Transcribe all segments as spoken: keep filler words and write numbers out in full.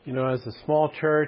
You know, as a small church,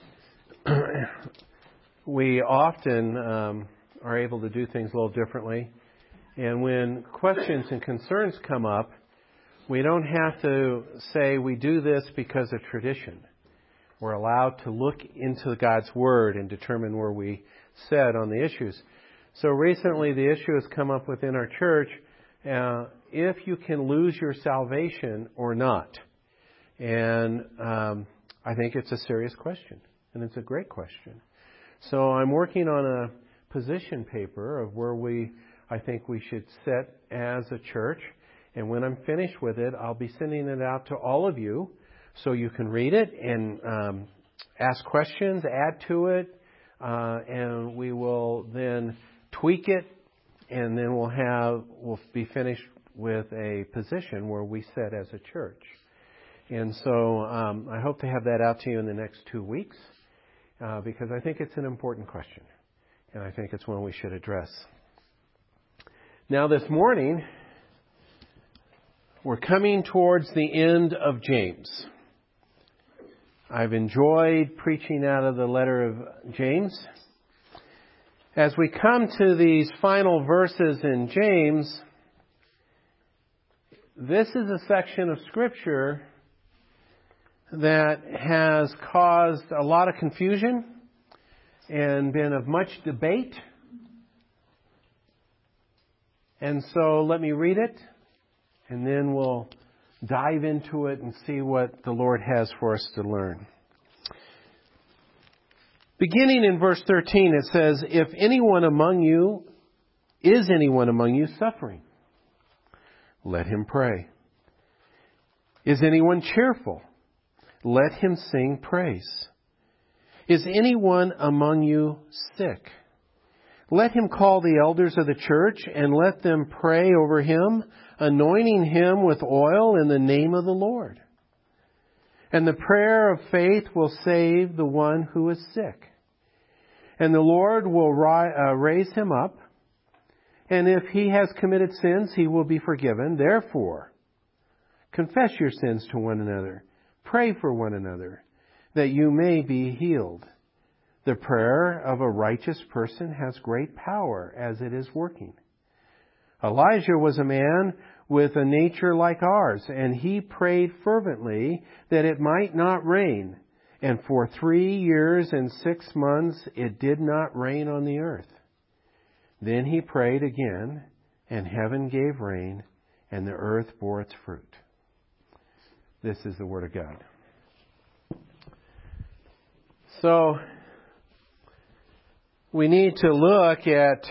we often um, are able to do things a little differently. And when questions and concerns come up, we don't have to say we do this because of tradition. We're allowed to look into God's Word and determine where we sit on the issues. So recently the issue has come up within our church, uh, if you can lose your salvation or not. And um, I think it's a serious question, and it's a great question. So I'm working on a position paper of where we, I think we should sit as a church. And when I'm finished with it, I'll be sending it out to all of you so you can read it and um, ask questions, add to it, uh, and we will then tweak it, and then we'll have we'll be finished with a position where we sit as a church. And so um, I hope to have that out to you in the next two weeks uh, because I think it's an important question, and I think it's one we should address. Now this morning, we're coming towards the end of James. I've enjoyed preaching out of the letter of James. As we come to these final verses in James, this is a section of Scripture that has caused a lot of confusion and been of much debate. And so let me read it, and then we'll dive into it and see what the Lord has for us to learn. Beginning in verse thirteen, it says, "If anyone among you, is anyone among you suffering? Let him pray. Is anyone cheerful? Let him sing praise. Is anyone among you sick? Let him call the elders of the church and let them pray over him, anointing him with oil in the name of the Lord. And the prayer of faith will save the one who is sick. And the Lord will ri- uh, raise him up. And if he has committed sins, he will be forgiven. Therefore, confess your sins to one another. Pray for one another, that you may be healed. The prayer of a righteous person has great power as it is working. Elijah was a man with a nature like ours, and he prayed fervently that it might not rain. And for three years and six months it did not rain on the earth. Then he prayed again, and heaven gave rain, and the earth bore its fruit." This is the Word of God. So, we need to look at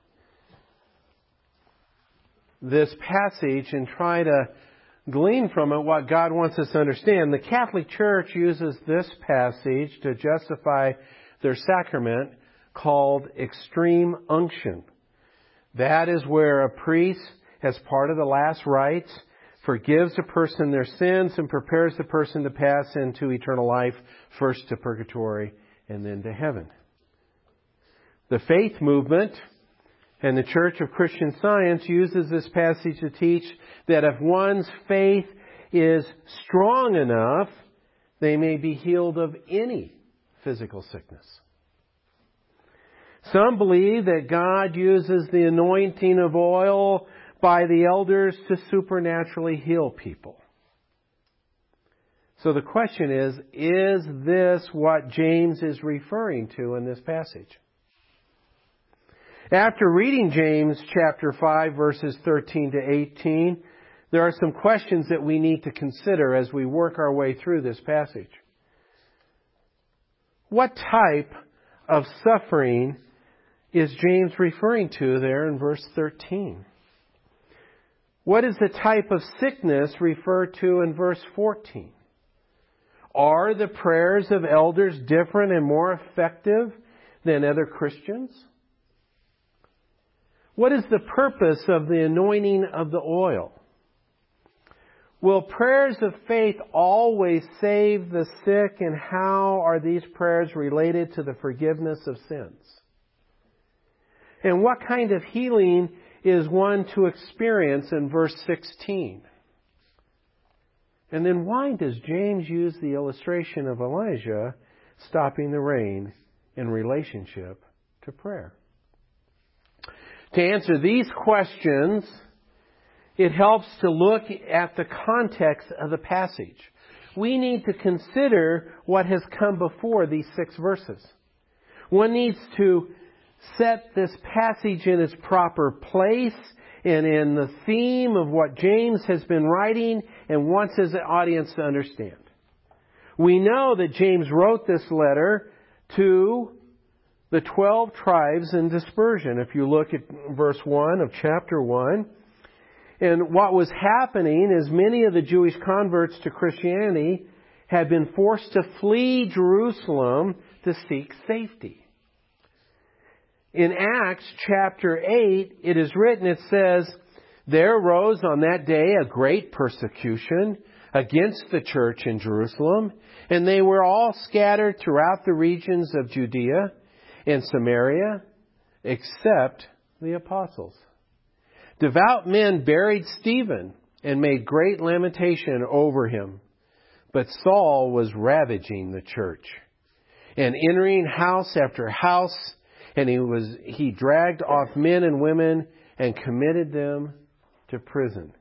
this passage and try to glean from it what God wants us to understand. The Catholic Church uses this passage to justify their sacrament called extreme unction. That is where a priest, as part of the last rites, forgives a person their sins and prepares the person to pass into eternal life, first to purgatory and then to heaven. The faith movement and the Church of Christian Science uses this passage to teach that if one's faith is strong enough, they may be healed of any physical sickness. Some believe that God uses the anointing of oil by the elders to supernaturally heal people. So the question is, is this what James is referring to in this passage? After reading James chapter five, verses thirteen to eighteen, there are some questions that we need to consider as we work our way through this passage. What type of suffering is James referring to there in verse thirteen? What is the type of sickness referred to in verse fourteen? Are the prayers of elders different and more effective than other Christians? What is the purpose of the anointing of the oil? Will prayers of faith always save the sick, and how are these prayers related to the forgiveness of sins? And what kind of healing is one to experience in verse sixteen? And then why does James use the illustration of Elijah stopping the rain in relationship to prayer? To answer these questions, it helps to look at the context of the passage. We need to consider what has come before these six verses. One needs to set this passage in its proper place and in the theme of what James has been writing and wants his audience to understand. We know that James wrote this letter to the twelve tribes in dispersion. If you look at verse one of chapter one, and what was happening is many of the Jewish converts to Christianity had been forced to flee Jerusalem to seek safety. In Acts chapter eight, it is written, it says, "There arose on that day a great persecution against the church in Jerusalem, and they were all scattered throughout the regions of Judea and Samaria, except the apostles. Devout men buried Stephen and made great lamentation over him. But Saul was ravaging the church and entering house after house, and he was he dragged off men and women and committed them to prison."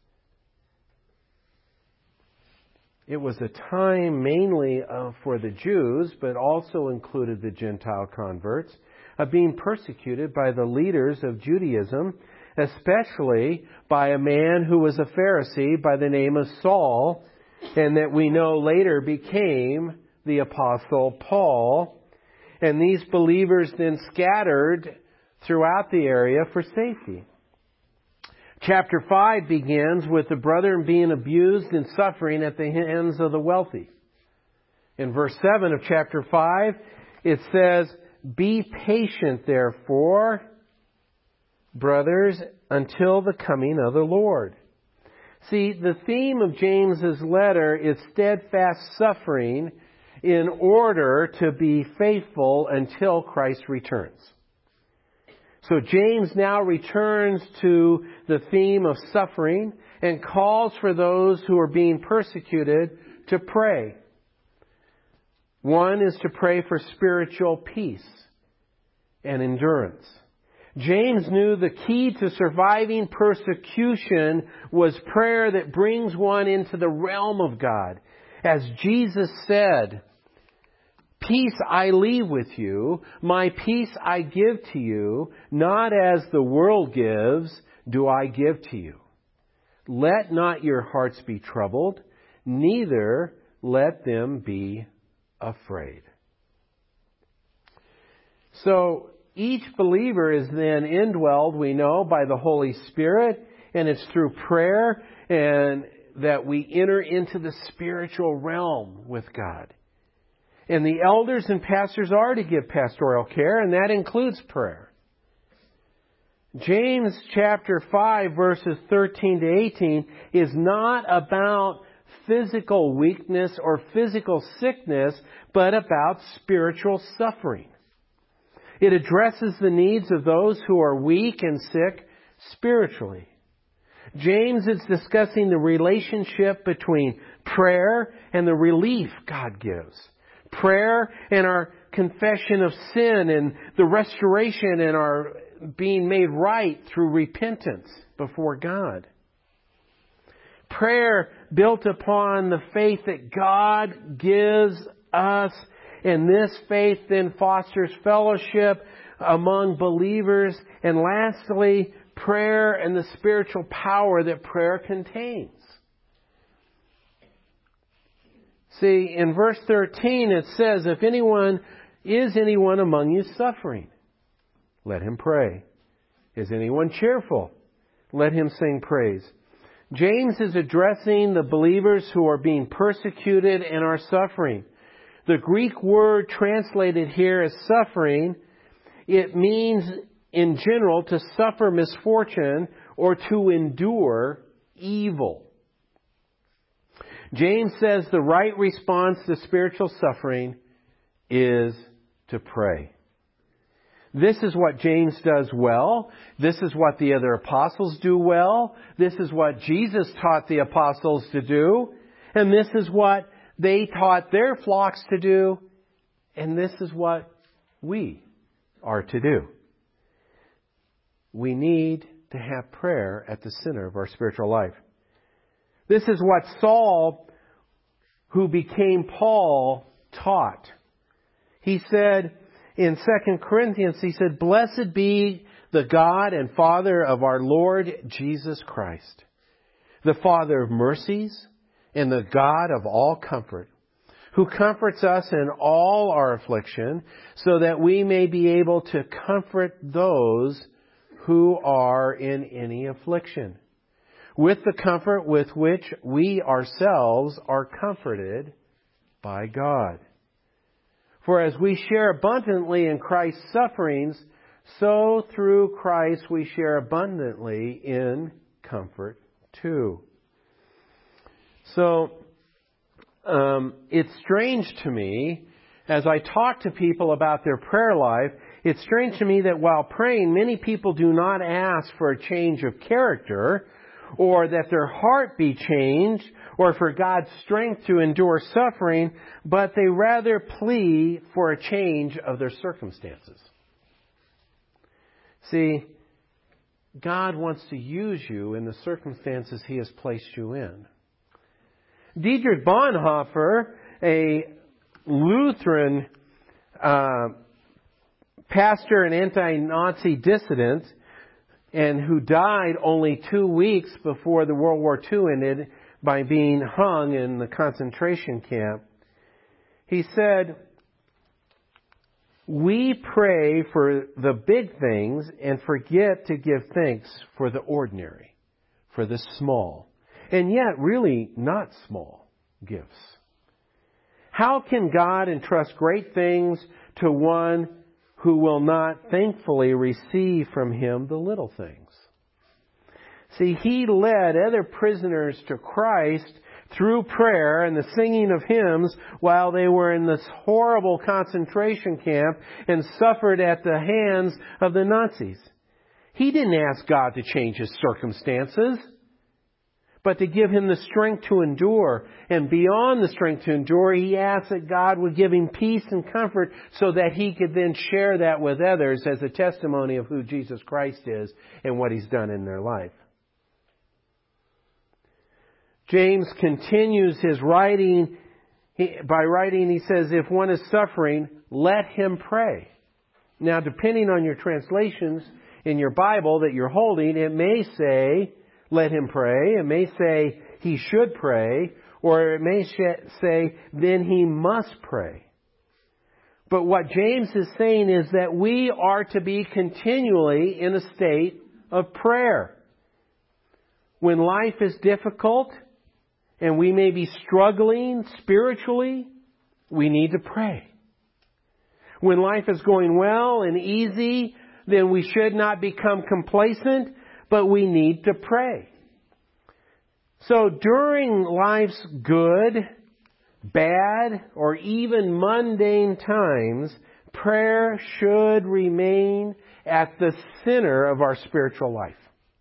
It was a time mainly uh, for the Jews, but also included the Gentile converts, of being persecuted by the leaders of Judaism, especially by a man who was a Pharisee by the name of Saul, and that we know later became the Apostle Paul. And these believers then scattered throughout the area for safety. Chapter five begins with the brethren being abused and suffering at the hands of the wealthy. In verse seven of chapter five, it says, "Be patient, therefore, brothers, until the coming of the Lord." See, the theme of James's letter is steadfast suffering in order to be faithful until Christ returns. So James now returns to the theme of suffering and calls for those who are being persecuted to pray. One is to pray for spiritual peace and endurance. James knew the key to surviving persecution was prayer that brings one into the realm of God. As Jesus said, "Peace I leave with you, my peace I give to you, not as the world gives, do I give to you. Let not your hearts be troubled, neither let them be afraid." So, each believer is then indwelled, we know, by the Holy Spirit, and it's through prayer and that we enter into the spiritual realm with God. And the elders and pastors are to give pastoral care, and that includes prayer. James chapter five, verses thirteen to eighteen, is not about physical weakness or physical sickness, but about spiritual suffering. It addresses the needs of those who are weak and sick spiritually. James is discussing the relationship between prayer and the relief God gives. Prayer and our confession of sin and the restoration and our being made right through repentance before God. Prayer built upon the faith that God gives us, and this faith then fosters fellowship among believers. And lastly, prayer and the spiritual power that prayer contains. See, in verse thirteen it says, "If anyone, is anyone among you suffering? Let him pray. Is anyone cheerful? Let him sing praise." James is addressing the believers who are being persecuted and are suffering. The Greek word translated here as suffering, it means in general to suffer misfortune or to endure evil. James says the right response to spiritual suffering is to pray. This is what James does well. This is what the other apostles do well. This is what Jesus taught the apostles to do. And this is what they taught their flocks to do. And this is what we are to do. We need to have prayer at the center of our spiritual life. This is what Saul, who became Paul, taught. He said in Second Corinthians, he said, "Blessed be the God and Father of our Lord Jesus Christ, the Father of mercies and the God of all comfort, who comforts us in all our affliction, so that we may be able to comfort those who are in any affliction, with the comfort with which we ourselves are comforted by God. For as we share abundantly in Christ's sufferings, so through Christ we share abundantly in comfort too." So, um, it's strange to me, as I talk to people about their prayer life, it's strange to me that while praying, many people do not ask for a change of character, or that their heart be changed, or for God's strength to endure suffering, but they rather plea for a change of their circumstances. See, God wants to use you in the circumstances He has placed you in. Dietrich Bonhoeffer, a Lutheran uh, pastor and anti-Nazi dissident, and who died only two weeks before the World War Two ended by being hung in the concentration camp, he said, "We pray for the big things and forget to give thanks for the ordinary, for the small, and yet really not small gifts. How can God entrust great things to one who will not thankfully receive from Him the little things?" See, He led other prisoners to Christ through prayer and the singing of hymns while they were in this horrible concentration camp and suffered at the hands of the Nazis. He didn't ask God to change his circumstances, but to give him the strength to endure. And beyond the strength to endure, he asked that God would give him peace and comfort so that he could then share that with others as a testimony of who Jesus Christ is and what He's done in their life. James continues his writing. He, by writing, he says, if one is suffering, let him pray. Now, depending on your translations in your Bible that you're holding, it may say, let him pray. It may say, he should pray. Or it may say, then he must pray. But what James is saying is that we are to be continually in a state of prayer. When life is difficult and we may be struggling spiritually, we need to pray. When life is going well and easy, then we should not become complacent, but we need to pray. So during life's good, bad, or even mundane times, prayer should remain at the center of our spiritual life.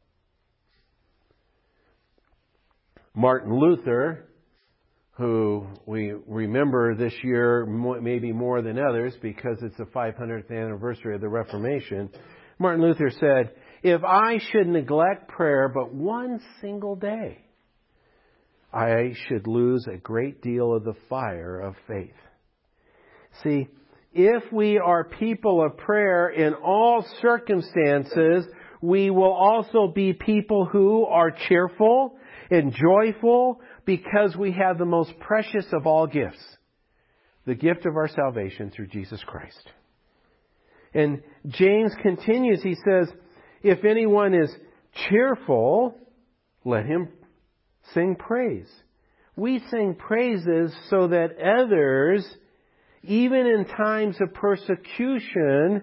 Martin Luther, who we remember this year maybe more than others because it's the five hundredth anniversary of the Reformation, Martin Luther said, if I should neglect prayer but one single day, I should lose a great deal of the fire of faith. See, if we are people of prayer in all circumstances, we will also be people who are cheerful and joyful because we have the most precious of all gifts, the gift of our salvation through Jesus Christ. And James continues, he says, if anyone is cheerful, let him sing praise. We sing praises so that others, even in times of persecution,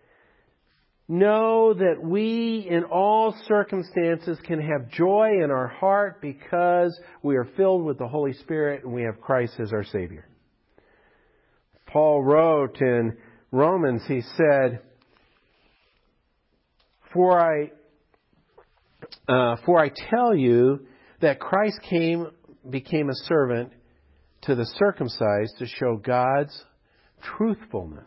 know that we in all circumstances can have joy in our heart because we are filled with the Holy Spirit and we have Christ as our Savior. Paul wrote in Romans, he said, For I, uh, for I tell you that Christ came became a servant to the circumcised to show God's truthfulness,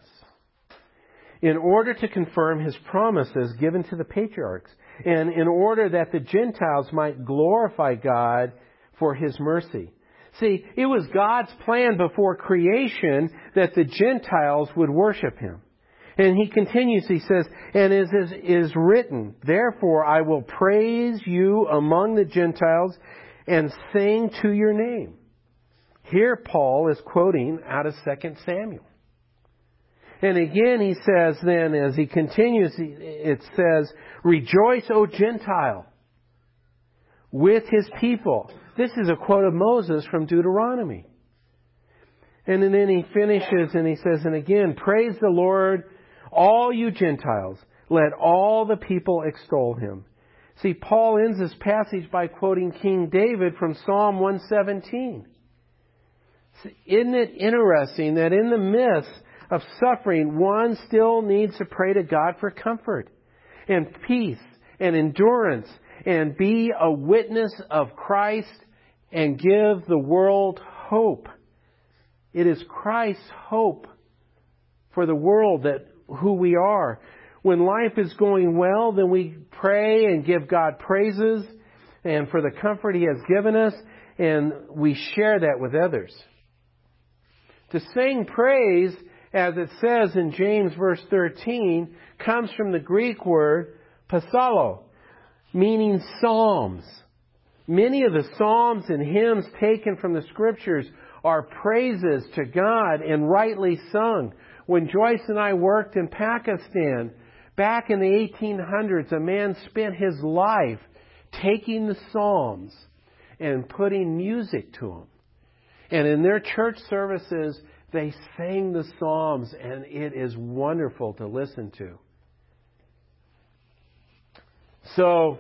in order to confirm His promises given to the patriarchs, and in order that the Gentiles might glorify God for His mercy. See, it was God's plan before creation that the Gentiles would worship Him. And He continues, He says, and as is written, therefore I will praise you among the Gentiles and sing to your name. Here Paul is quoting out of Second Samuel. And again he says then, as he continues, it says, rejoice, O Gentile, with his people. This is a quote of Moses from Deuteronomy. And then he finishes and he says, and again, praise the Lord, all you Gentiles. Let all the people extol Him. See, Paul ends this passage by quoting King David from Psalm one seventeen. Isn't it interesting that in the midst of suffering, one still needs to pray to God for comfort and peace and endurance and be a witness of Christ and give the world hope. It is Christ's hope for the world that who we are. When life is going well, then we pray and give God praises and for the comfort He has given us, and we share that with others. To sing praise, as it says in James verse thirteen, comes from the Greek word psallo, meaning psalms. Many of the psalms and hymns taken from the Scriptures are praises to God and rightly sung. When Joyce and I worked in Pakistan, back in the eighteen hundreds, a man spent his life taking the psalms and putting music to them. And in their church services, they sang the psalms, and it is wonderful to listen to. So,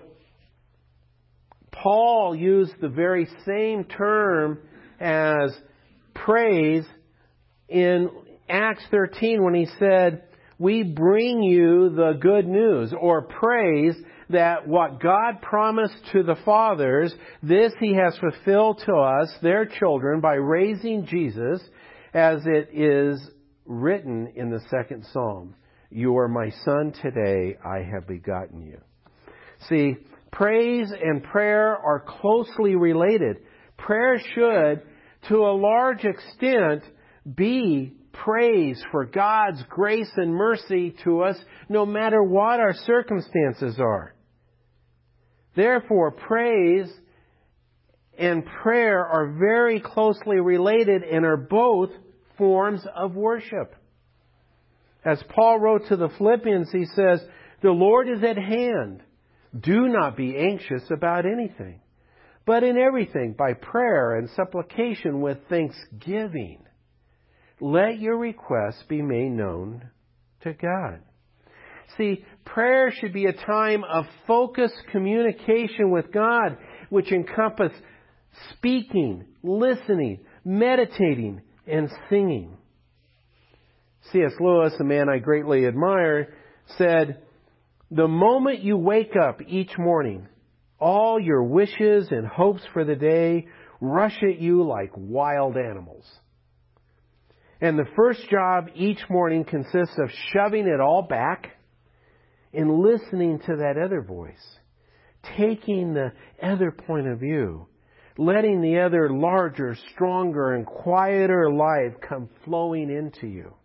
Paul used the very same term as praise in Acts thirteen when he said, we bring you the good news, or praise that what God promised to the fathers, this He has fulfilled to us, their children, by raising Jesus, as it is written in the second Psalm. You are my son, today I have begotten you. See, praise and prayer are closely related. Prayer should, to a large extent, be praise for God's grace and mercy to us, no matter what our circumstances are. Therefore, praise and prayer are very closely related and are both forms of worship. As Paul wrote to the Philippians, he says, the Lord is at hand. Do not be anxious about anything, but in everything, by prayer and supplication with thanksgiving, let your requests be made known to God. See, prayer should be a time of focused communication with God, which encompass speaking, listening, meditating, and singing. C S Lewis, a man I greatly admire, said, the moment you wake up each morning, all your wishes and hopes for the day rush at you like wild animals. And the first job each morning consists of shoving it all back and listening to that other voice, taking the other point of view, letting the other larger, stronger, and quieter life come flowing into you.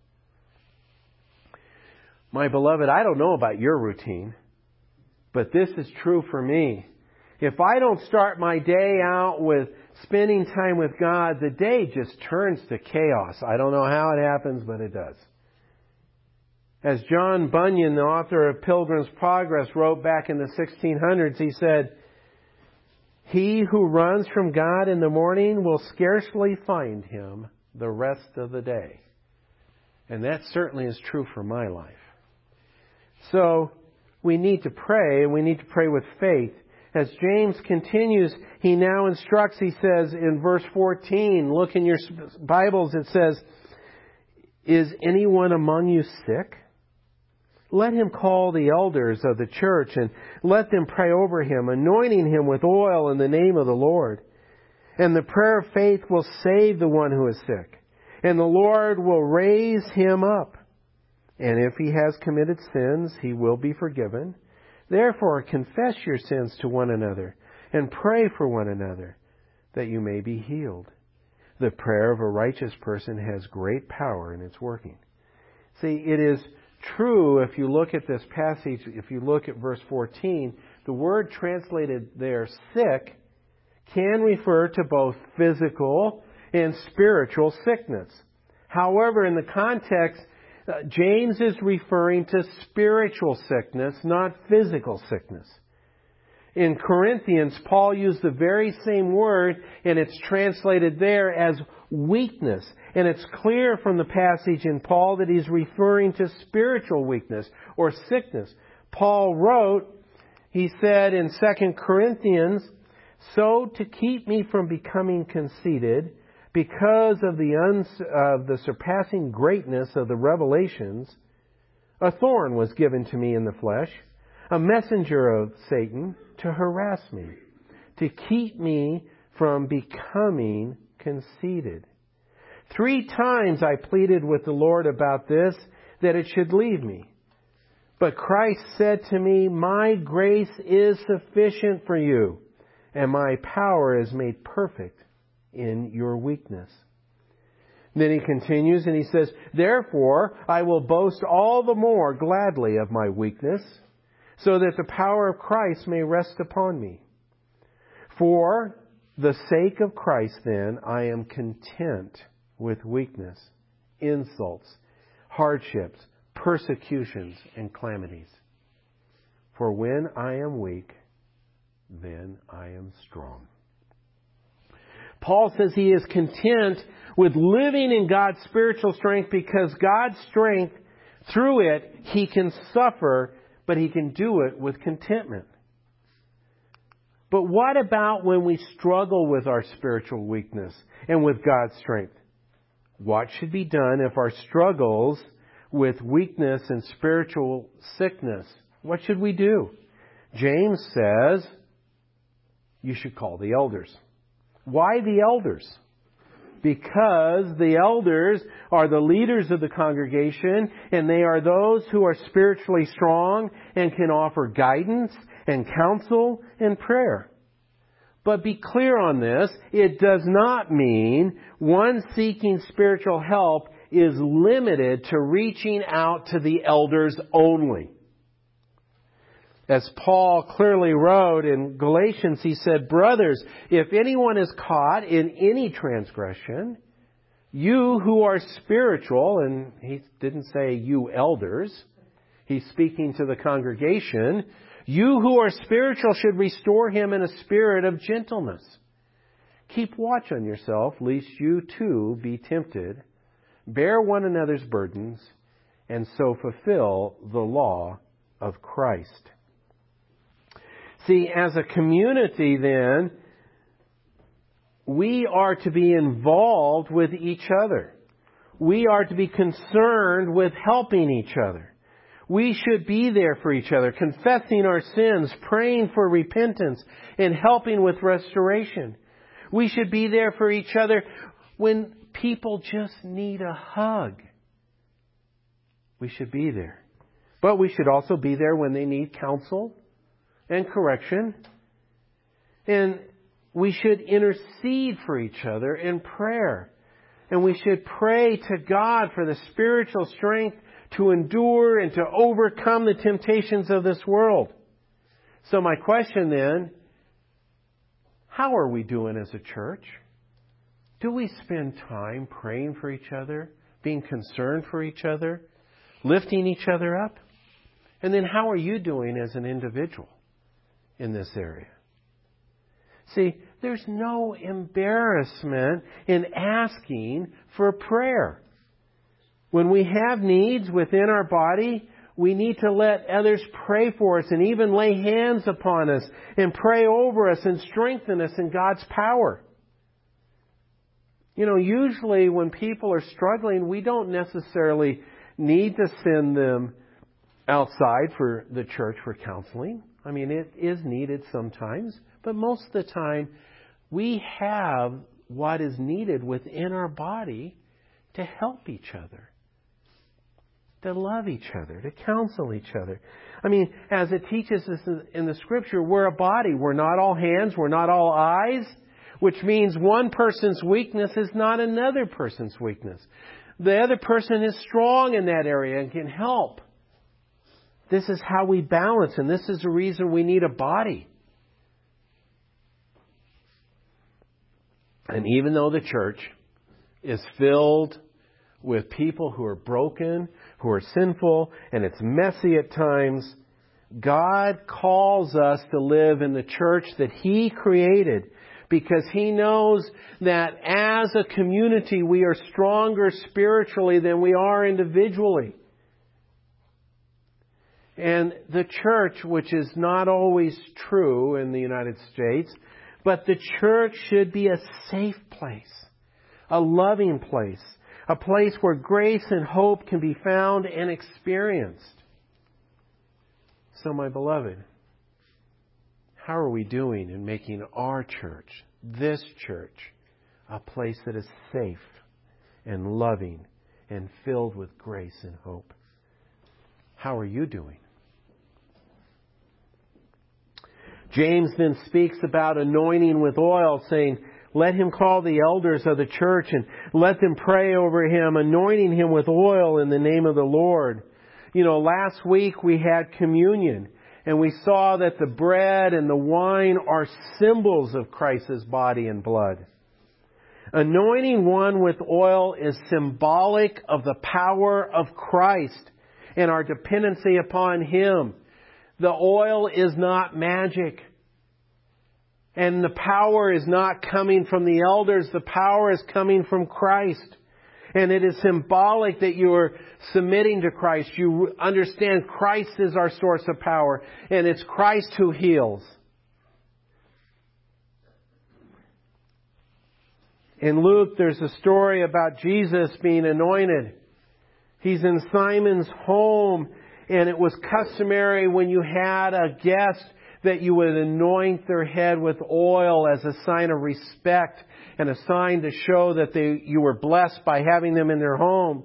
My beloved, I don't know about your routine, but this is true for me. If I don't start my day out with spending time with God, the day just turns to chaos. I don't know how it happens, but it does. As John Bunyan, the author of Pilgrim's Progress, wrote back in the sixteen hundreds, he said, he who runs from God in the morning will scarcely find Him the rest of the day. And that certainly is true for my life. So, we need to pray, and we need to pray with faith. As James continues, he now instructs, he says in verse fourteen, look in your Bibles, it says, is anyone among you sick? Let him call the elders of the church and let them pray over him, anointing him with oil in the name of the Lord. And the prayer of faith will save the one who is sick, and the Lord will raise him up. And if he has committed sins, he will be forgiven. Therefore, confess your sins to one another, and pray for one another, that you may be healed. The prayer of a righteous person has great power in its working. See, it is true if you look at this passage, if you look at verse fourteen, the word translated there, sick, can refer to both physical and spiritual sickness. However, in the context, uh, James is referring to spiritual sickness, not physical sickness. In Corinthians, Paul used the very same word, and it's translated there as weakness. And it's clear from the passage in Paul that he's referring to spiritual weakness or sickness. Paul wrote, he said in Second Corinthians, "So to keep me from becoming conceited, because of the, uns- of the surpassing greatness of the revelations, a thorn was given to me in the flesh, a messenger of Satan to harass me, to keep me from becoming conceited. Three times I pleaded with the Lord about this, that it should leave me. But Christ said to me, 'My grace is sufficient for you, and my power is made perfect in your weakness.'" Then he continues and he says, "Therefore I will boast all the more gladly of my weakness, so that the power of Christ may rest upon me. For the sake of Christ, then, I am content with weakness, insults, hardships, persecutions, and calamities. For when I am weak, then I am strong." Paul says he is content with living in God's spiritual strength because God's strength, through it, he can suffer, but he can do it with contentment. But what about when we struggle with our spiritual weakness and with God's strength? What should be done if our struggles with weakness and spiritual sickness? What should we do? James says you should call the elders. Why the elders? Because the elders are the leaders of the congregation, and they are those who are spiritually strong and can offer guidance and counsel and prayer. But be clear on this, it does not mean one seeking spiritual help is limited to reaching out to the elders only. As Paul clearly wrote in Galatians, he said, "Brothers, if anyone is caught in any transgression, you who are spiritual," and he didn't say you elders, he's speaking to the congregation, "you who are spiritual should restore him in a spirit of gentleness. Keep watch on yourself, lest you too be tempted. Bear one another's burdens, and so fulfill the law of Christ." See, as a community then, we are to be involved with each other. We are to be concerned with helping each other. We should be there for each other, confessing our sins, praying for repentance, and helping with restoration. We should be there for each other when people just need a hug. We should be there. But we should also be there when they need counsel and correction. And we should intercede for each other in prayer. And we should pray to God for the spiritual strength to endure and to overcome the temptations of this world. So my question then, how are we doing as a church? Do we spend time praying for each other, being concerned for each other, lifting each other up? And then how are you doing as an individual in this area? See, there's no embarrassment in asking for prayer. When we have needs within our body, we need to let others pray for us and even lay hands upon us and pray over us and strengthen us in God's power. You know, usually when people are struggling, we don't necessarily need to send them outside for the church for counseling. I mean, it is needed sometimes, but most of the time, we have what is needed within our body to help each other, to love each other, to counsel each other. I mean, as it teaches us in the Scripture, we're a body. We're not all hands. We're not all eyes, which means one person's weakness is not another person's weakness. The other person is strong in that area and can help. This is how we balance, and this is the reason we need a body. And even though the church is filled with people who are broken, who are sinful, and it's messy at times, God calls us to live in the church that He created, because He knows that as a community we are stronger spiritually than we are individually. And the church, which is not always true in the United States, but the church should be a safe place, a loving place, a place where grace and hope can be found and experienced. So, my beloved, how are we doing in making our church, this church, a place that is safe and loving and filled with grace and hope? How are you doing? James then speaks about anointing with oil, saying, let him call the elders of the church and let them pray over him, anointing him with oil in the name of the Lord. You know, last week we had communion, and we saw that the bread and the wine are symbols of Christ's body and blood. Anointing one with oil is symbolic of the power of Christ and our dependency upon Him. The oil is not magic. And the power is not coming from the elders. The power is coming from Christ. And it is symbolic that you are submitting to Christ. You understand Christ is our source of power. And it's Christ who heals. In Luke, there's a story about Jesus being anointed. He's in Simon's home. And it was customary when you had a guest that you would anoint their head with oil as a sign of respect and a sign to show that they, you were blessed by having them in their home.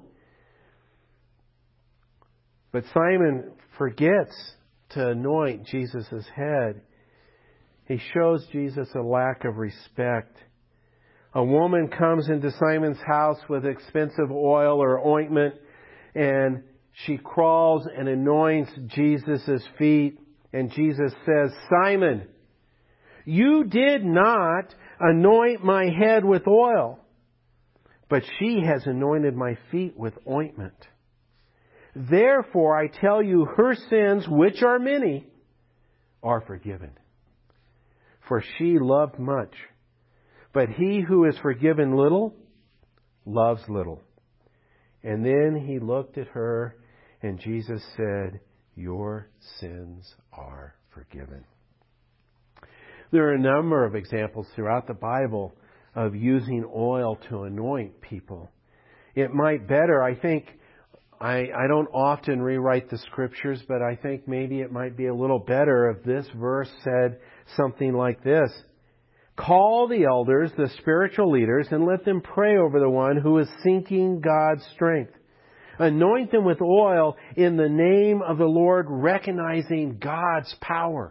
But Simon forgets to anoint Jesus' head. He shows Jesus a lack of respect. A woman comes into Simon's house with expensive oil or ointment, and she crawls and anoints Jesus' feet. And Jesus says, Simon, you did not anoint my head with oil, but she has anointed my feet with ointment. Therefore, I tell you, her sins, which are many, are forgiven. For she loved much. But he who is forgiven little, loves little. And then he looked at her, and Jesus said, your sins are forgiven. There are a number of examples throughout the Bible of using oil to anoint people. It might better, I think, I, I don't often rewrite the Scriptures, but I think maybe it might be a little better if this verse said something like this. Call the elders, the spiritual leaders, and let them pray over the one who is seeking God's strength. Anoint them with oil in the name of the Lord, recognizing God's power.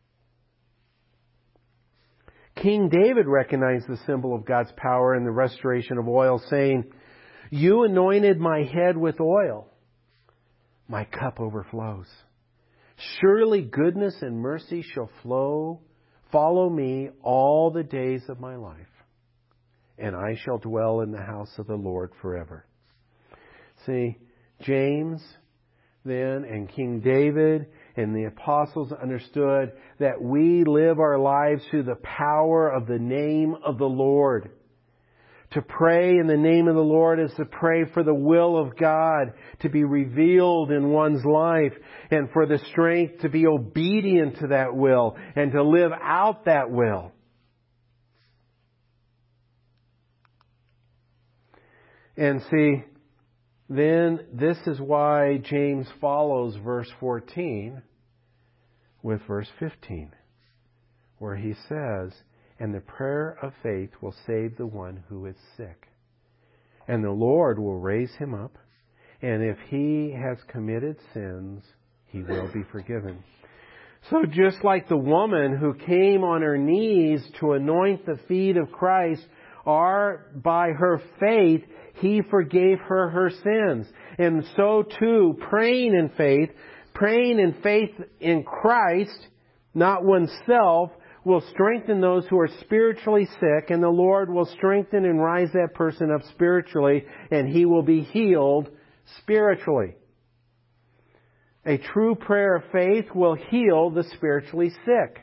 King David recognized the symbol of God's power in the restoration of oil, saying, you anointed my head with oil. My cup overflows. Surely goodness and mercy shall flow, follow me all the days of my life, and I shall dwell in the house of the Lord forever. See, James then and King David and the apostles understood that we live our lives through the power of the name of the Lord. To pray in the name of the Lord is to pray for the will of God to be revealed in one's life, and for the strength to be obedient to that will and to live out that will. And see, then this is why James follows verse fourteen with verse fifteen, where he says, And the prayer of faith will save the one who is sick. And the Lord will raise him up. And if he has committed sins, he will be forgiven. So just like the woman who came on her knees to anoint the feet of Christ, or by her faith, He forgave her her sins. And so too, praying in faith, praying in faith in Christ, not oneself, will strengthen those who are spiritually sick, and the Lord will strengthen and rise that person up spiritually, and he will be healed spiritually. A true prayer of faith will heal the spiritually sick.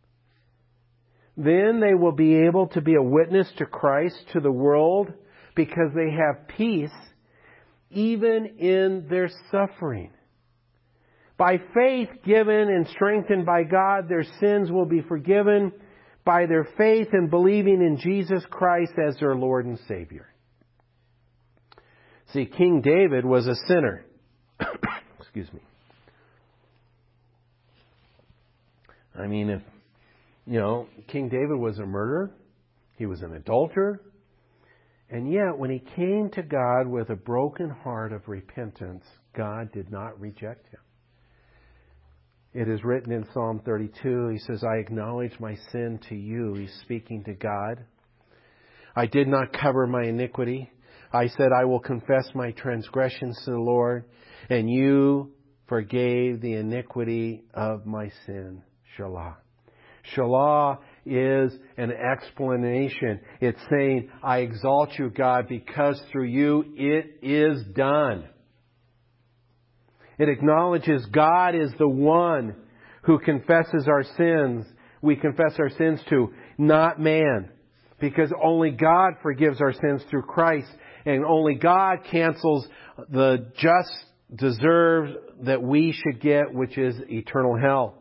Then they will be able to be a witness to Christ to the world because they have peace even in their suffering. By faith given and strengthened by God, their sins will be forgiven by their faith and believing in Jesus Christ as their Lord and Savior. See, King David was a sinner. Excuse me. I mean, if, you know, King David was a murderer. He was an adulterer. And yet, when he came to God with a broken heart of repentance, God did not reject him. It is written in Psalm thirty-two, he says, I acknowledge my sin to you. He's speaking to God. I did not cover my iniquity. I said, I will confess my transgressions to the Lord, and you forgave the iniquity of my sin. Shalah. Shalah is an explanation. It's saying, I exalt you, God, because through you it is done. It acknowledges God is the one who confesses our sins. We confess our sins to, not man. Because only God forgives our sins through Christ. And only God cancels the just deserve that we should get, which is eternal hell.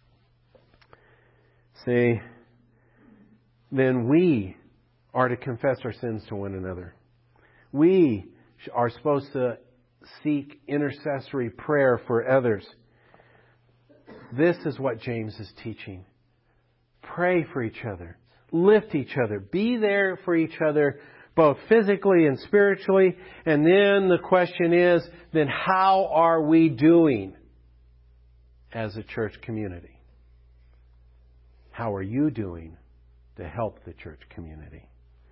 See, then we are to confess our sins to one another. We are supposed to seek intercessory prayer for others. This is what James is teaching. Pray for each other. Lift each other. Be there for each other, both physically and spiritually. And then the question is, then how are we doing as a church community? How are you doing to help the church community?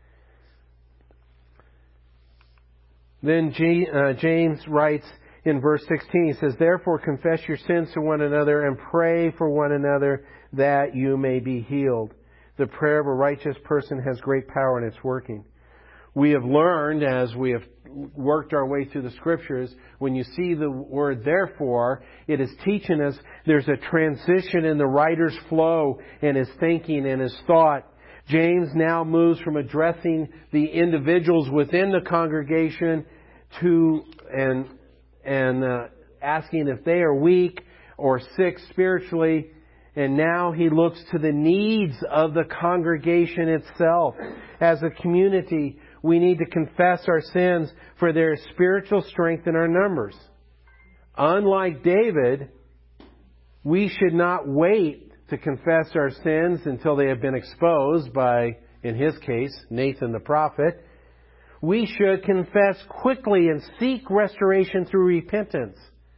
Then James writes in verse sixteen, he says, therefore confess your sins to one another and pray for one another that you may be healed. The prayer of a righteous person has great power in its working. We have learned as we have worked our way through the Scriptures, when you see the word therefore, it is teaching us there's a transition in the writer's flow in his thinking and his thought. James now moves from addressing the individuals within the congregation to and and uh, asking if they are weak or sick spiritually. And now he looks to the needs of the congregation itself. As a community, we need to confess our sins for their spiritual strength in our numbers. Unlike David, we should not wait to confess our sins until they have been exposed by, in his case, Nathan the prophet. We should confess quickly and seek restoration through repentance.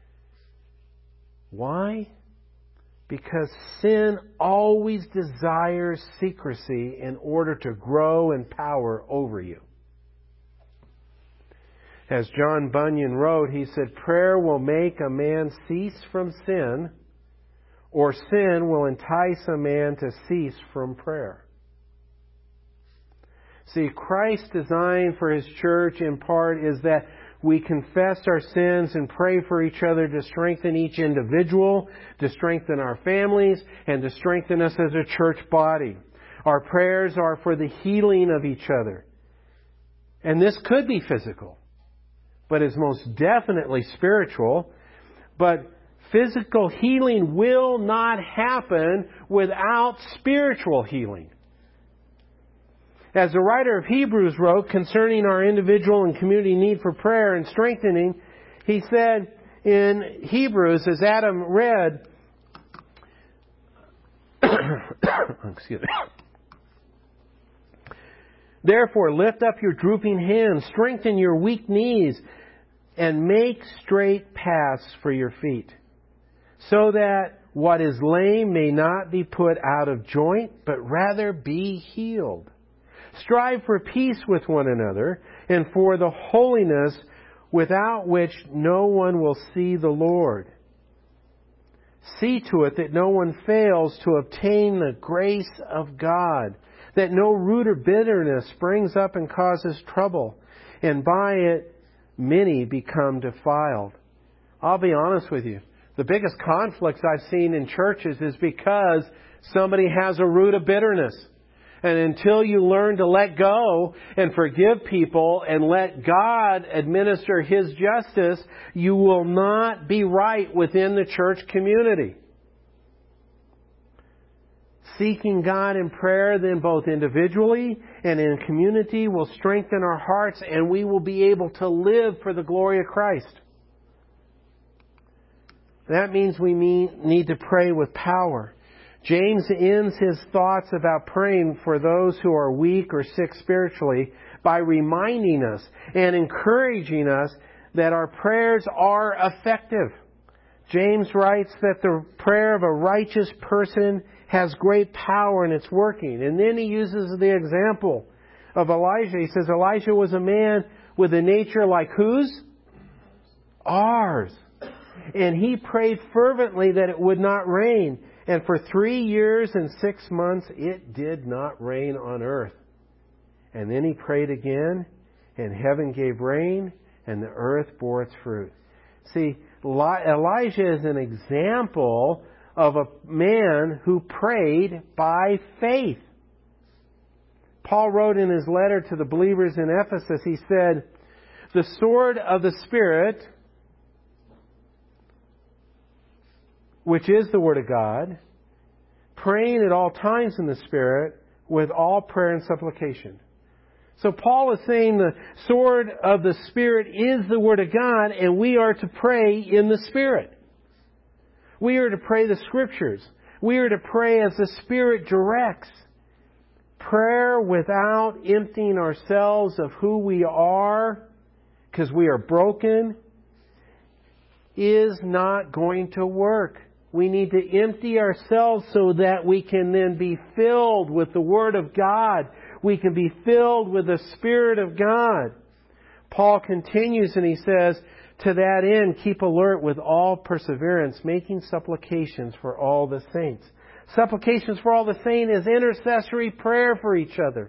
Why? Because sin always desires secrecy in order to grow in power over you. As John Bunyan wrote, he said, prayer will make a man cease from sin, or sin will entice a man to cease from prayer. See, Christ's design for His church in part is that we confess our sins and pray for each other to strengthen each individual, to strengthen our families, and to strengthen us as a church body. Our prayers are for the healing of each other. And this could be physical, but is most definitely spiritual. But physical healing will not happen without spiritual healing. As the writer of Hebrews wrote concerning our individual and community need for prayer and strengthening, he said in Hebrews, as Adam read, excuse me, Therefore, lift up your drooping hands, strengthen your weak knees, and make straight paths for your feet, so that what is lame may not be put out of joint, but rather be healed. Strive for peace with one another, and for the holiness without which no one will see the Lord. See to it that no one fails to obtain the grace of God, that no root of bitterness springs up and causes trouble, and by it many become defiled. I'll be honest with you. The biggest conflicts I've seen in churches is because somebody has a root of bitterness. And until you learn to let go and forgive people and let God administer His justice, you will not be right within the church community. Seeking God in prayer, then both individually and in community, will strengthen our hearts, and we will be able to live for the glory of Christ. That means we need to pray with power. James ends his thoughts about praying for those who are weak or sick spiritually by reminding us and encouraging us that our prayers are effective. James writes that the prayer of a righteous person has great power and it's working. And then he uses the example of Elijah. He says Elijah was a man with a nature like whose? Ours. And he prayed fervently that it would not rain. And for three years and six months, it did not rain on earth. And then he prayed again, and heaven gave rain, and the earth bore its fruit. See, Elijah is an example of a man who prayed by faith. Paul wrote in his letter to the believers in Ephesus, he said, "The sword of the Spirit, which is the Word of God, praying at all times in the Spirit with all prayer and supplication." So Paul is saying the sword of the Spirit is the Word of God, and we are to pray in the Spirit. We are to pray the Scriptures. We are to pray as the Spirit directs. Prayer without emptying ourselves of who we are, because we are broken, is not going to work. We need to empty ourselves so that we can then be filled with the Word of God. We can be filled with the Spirit of God. Paul continues and he says, "To that end, keep alert with all perseverance, making supplications for all the saints." Supplications for all the saints is intercessory prayer for each other.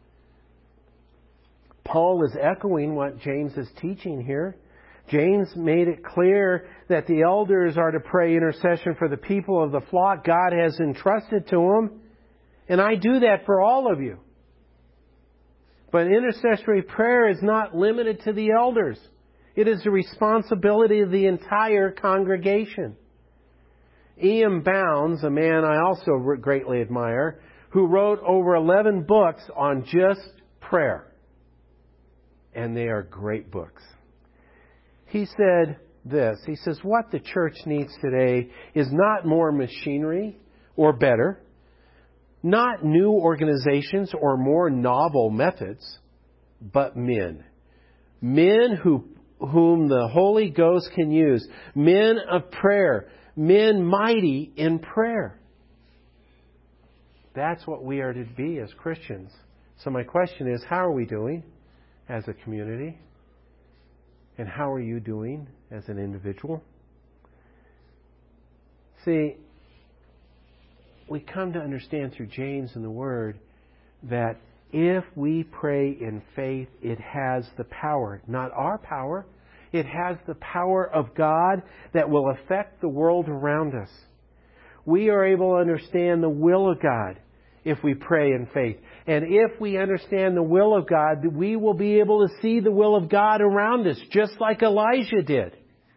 Paul is echoing what James is teaching here. James made it clear that the elders are to pray intercession for the people of the flock God has entrusted to them. And I do that for all of you. But intercessory prayer is not limited to the elders. It is the responsibility of the entire congregation. E M Bounds, a man I also greatly admire, who wrote over eleven books on just prayer. And they are great books. He said this, he says, what the church needs today is not more machinery or better, not new organizations or more novel methods, but men. Men who, whom the Holy Ghost can use. Men of prayer. Men mighty in prayer. That's what we are to be as Christians. So my question is, how are we doing as a community? And how are you doing as an individual? See, we come to understand through James and the Word that if we pray in faith, it has the power, not our power. It has the power of God that will affect the world around us. We are able to understand the will of God if we pray in faith. And if we understand the will of God, we will be able to see the will of God around us, just like Elijah did.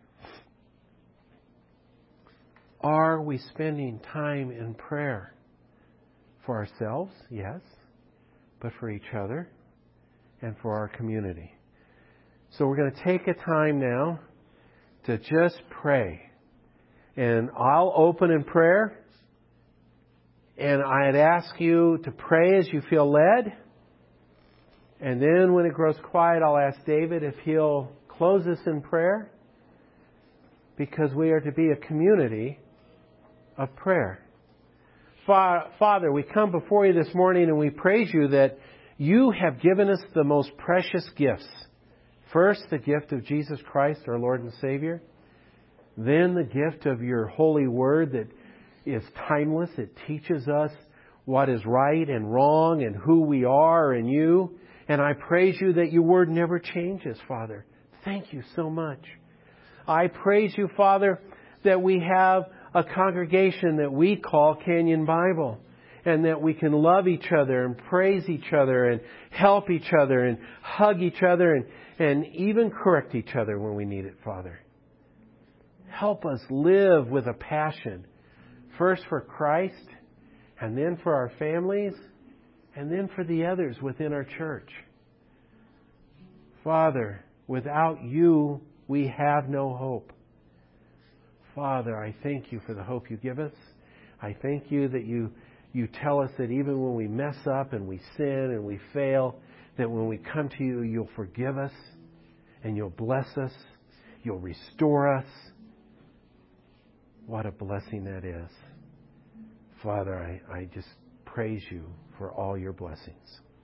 Are we spending time in prayer? For ourselves, yes, but for each other and for our community. So we're going to take a time now to just pray. And I'll open in prayer. And I'd ask you to pray as you feel led. And then when it grows quiet, I'll ask David if he'll close us in prayer, because we are to be a community of prayer. Father, we come before you this morning and we praise you that you have given us the most precious gifts. First, the gift of Jesus Christ, our Lord and Savior. Then the gift of your holy word that is timeless. It teaches us what is right and wrong and who we are in you. And I praise you that your word never changes, Father. Thank you so much. I praise you, Father, that we have a congregation that we call Canyon Bible, and that we can love each other and praise each other and help each other and hug each other and, and even correct each other when we need it, Father. Help us live with a passion, first for Christ, and then for our families, and then for the others within our church. Father, without you, we have no hope. Father, I thank you for the hope you give us. I thank you that you, you tell us that even when we mess up and we sin and we fail, that when we come to you, you'll forgive us and you'll bless us. You'll restore us. What a blessing that is. Father, I, I just praise you for all your blessings.